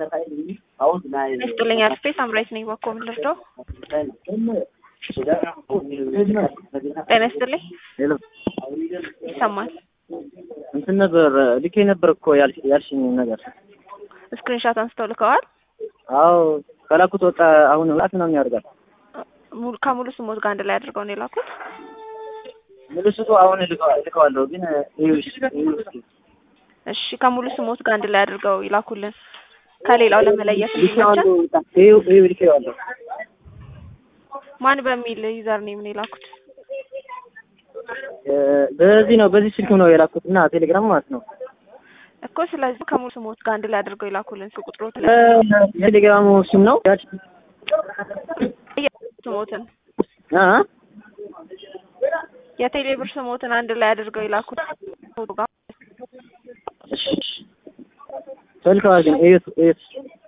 ይስጥልኛል ስፔስ አምራይት ነኝ ባኮም ልርዶ ጤና ይስጥልኝ ሄሎ ይሰማል እንትን ነበር ልኬ ነበር እኮ ያልሽኝ ነገር ስክሪንሾት አንስተው ልከዋል አዎ ከላኩት ወጣ አሁን ወጣት ነው የሚያደርጋል ከሙሉ ስሞት ጋር አንድ ላይ አድርገው ነው የላኩት ሙሉ ስሙ አሁን ልከዋለሁ ግን እሺ ከሙሉ ስሞት ጋር አንድ ላይ አድርገው ይላኩልን ከሌላው ለመለየት እንዲመቸን ይሄው ልኬዋለሁ ማን በሚል ዩዘር ኔም ነው የላኩት በዚህ ስልክ ነው የላኩትና ቴሌግራም ማለት ነው እኮ ስለዚህ ከሙሉ ስሞት ጋር አንድ ላይ አድርገው ይላኩልን ቁጥሩ ቴሌግራሙ ስም ነው ስሞትን የቴሌብር ስሞትን አንድ ላይ አድርገው ይላኩት እሺ ተልካው ግን እዩት